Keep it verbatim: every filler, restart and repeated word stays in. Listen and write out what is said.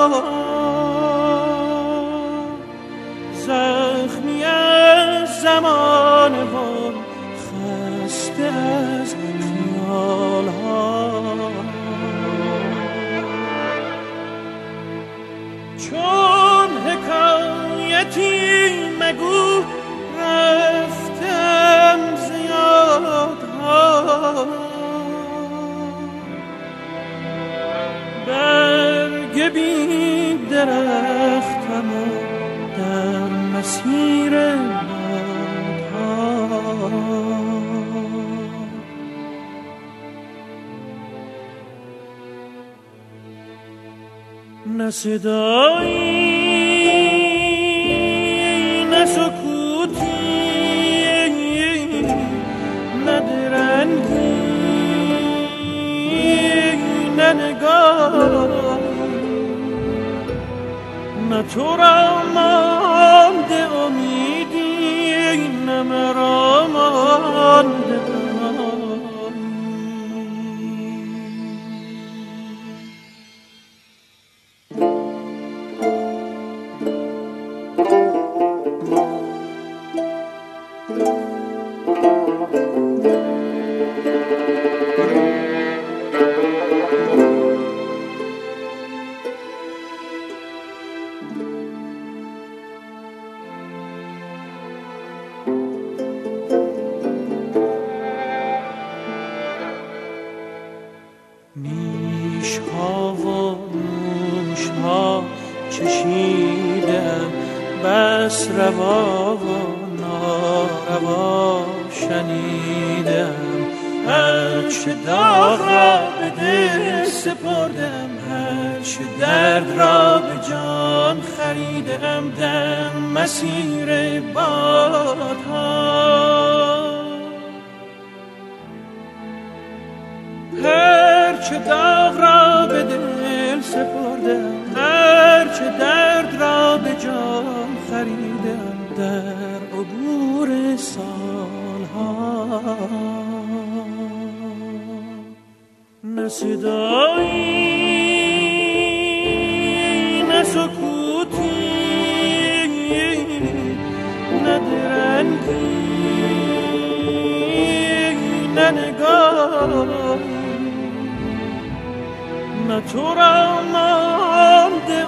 زخمی از زمان و خسته از خیال ها، چون حکایتی مگو رفتم زیادها، برگ بی درختم در مسیر بادها، نه صدایی نه سکوتی نه درنگی نه نگاه، نه تو را مانده امیدی نه مرا مانده نیش‌ها و نوش‌ها چشیدم، بس روا و ناروا شنیدم، هرچه داغ را به دل سپردم، هرچه درد را به جان خریدم، در مسیر بادها، هرچه داغ را به دل سپردم، هرچه درد را به جان خریدم، در عبور سالها، نه صدایی نه سکوتی نه درنگی نه نگاه، نه تو را مانده